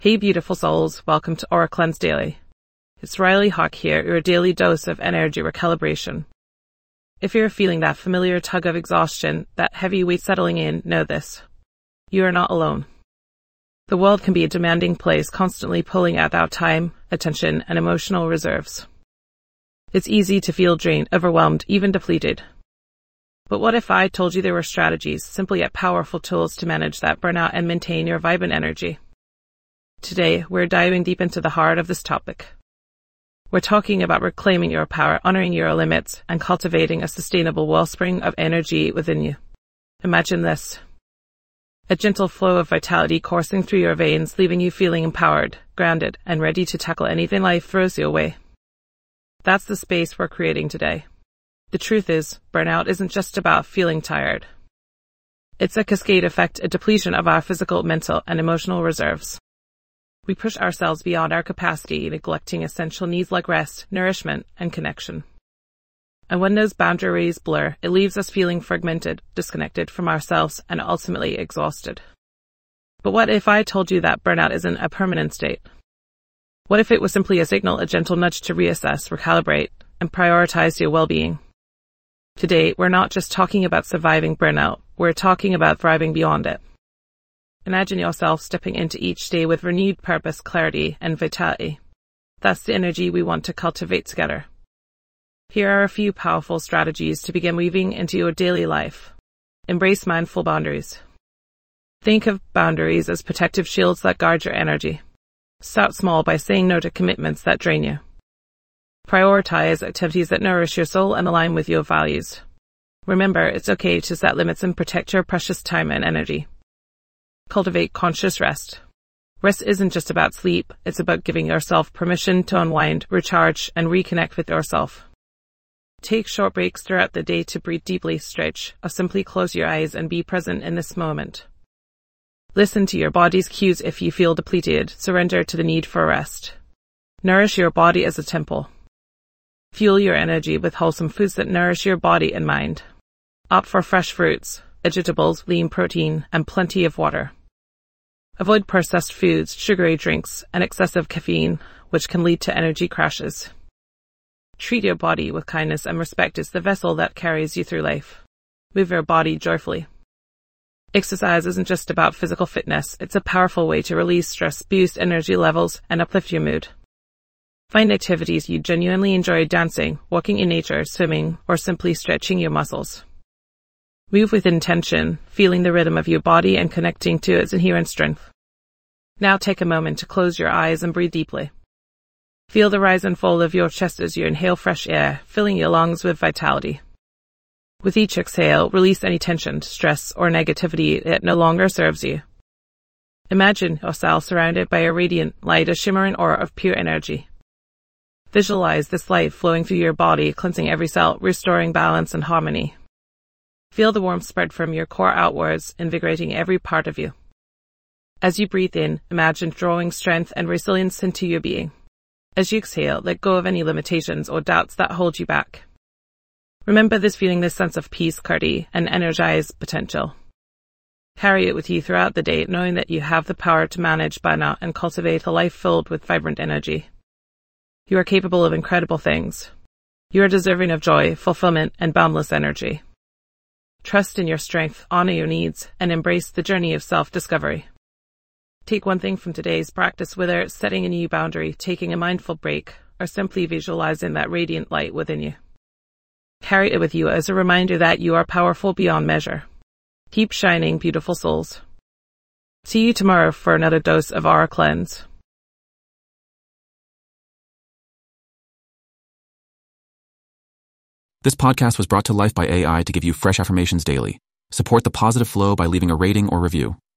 Hey beautiful souls, welcome to Aura Cleanse Daily. It's Riley Hawk here, your daily dose of energy recalibration. If you're feeling that familiar tug of exhaustion, that heavy weight settling in, know this. You are not alone. The world can be a demanding place, constantly pulling at our time, attention, and emotional reserves. It's easy to feel drained, overwhelmed, even depleted. But what if I told you there were strategies, simple yet powerful tools to manage that burnout and maintain your vibrant energy? Today, we're diving deep into the heart of this topic. We're talking about reclaiming your power, honoring your limits, and cultivating a sustainable wellspring of energy within you. Imagine this. A gentle flow of vitality coursing through your veins, leaving you feeling empowered, grounded, and ready to tackle anything life throws you away. That's the space we're creating today. The truth is, burnout isn't just about feeling tired. It's a cascade effect, a depletion of our physical, mental, and emotional reserves. We push ourselves beyond our capacity, neglecting essential needs like rest, nourishment, and connection. And when those boundaries blur, it leaves us feeling fragmented, disconnected from ourselves, and ultimately exhausted. But what if I told you that burnout isn't a permanent state? What if it was simply a signal, a gentle nudge to reassess, recalibrate, and prioritize your well-being? Today, we're not just talking about surviving burnout, we're talking about thriving beyond it. Imagine yourself stepping into each day with renewed purpose, clarity, and vitality. That's the energy we want to cultivate together. Here are a few powerful strategies to begin weaving into your daily life. Embrace mindful boundaries. Think of boundaries as protective shields that guard your energy. Start small by saying no to commitments that drain you. Prioritize activities that nourish your soul and align with your values. Remember, it's okay to set limits and protect your precious time and energy. Cultivate conscious rest. Rest isn't just about sleep, it's about giving yourself permission to unwind, recharge, and reconnect with yourself. Take short breaks throughout the day to breathe deeply, stretch, or simply close your eyes and be present in this moment. Listen to your body's cues if you feel depleted, surrender to the need for rest. Nourish your body as a temple. Fuel your energy with wholesome foods that nourish your body and mind. Opt for fresh fruits, vegetables, lean protein, and plenty of water. Avoid processed foods, sugary drinks, and excessive caffeine, which can lead to energy crashes. Treat your body with kindness and respect as the vessel that carries you through life. Move your body joyfully. Exercise isn't just about physical fitness, it's a powerful way to release stress, boost energy levels, and uplift your mood. Find activities you genuinely enjoy, dancing, walking in nature, swimming, or simply stretching your muscles. Move with intention, feeling the rhythm of your body and connecting to its inherent strength. Now take a moment to close your eyes and breathe deeply. Feel the rise and fall of your chest as you inhale fresh air, filling your lungs with vitality. With each exhale, release any tension, stress, or negativity that no longer serves you. Imagine yourself surrounded by a radiant light, a shimmering aura of pure energy. Visualize this light flowing through your body, cleansing every cell, restoring balance and harmony. Feel the warmth spread from your core outwards, invigorating every part of you. As you breathe in, imagine drawing strength and resilience into your being. As you exhale, let go of any limitations or doubts that hold you back. Remember this feeling, this sense of peace, clarity, and energized potential. Carry it with you throughout the day, knowing that you have the power to manage burnout and cultivate a life filled with vibrant energy. You are capable of incredible things. You are deserving of joy, fulfillment, and boundless energy. Trust in your strength, honor your needs, and embrace the journey of self-discovery. Take one thing from today's practice, whether it's setting a new boundary, taking a mindful break, or simply visualizing that radiant light within you. Carry it with you as a reminder that you are powerful beyond measure. Keep shining, beautiful souls. See you tomorrow for another dose of Aura Cleanse. This podcast was brought to life by AI to give you fresh affirmations daily. Support the positive flow by leaving a rating or review.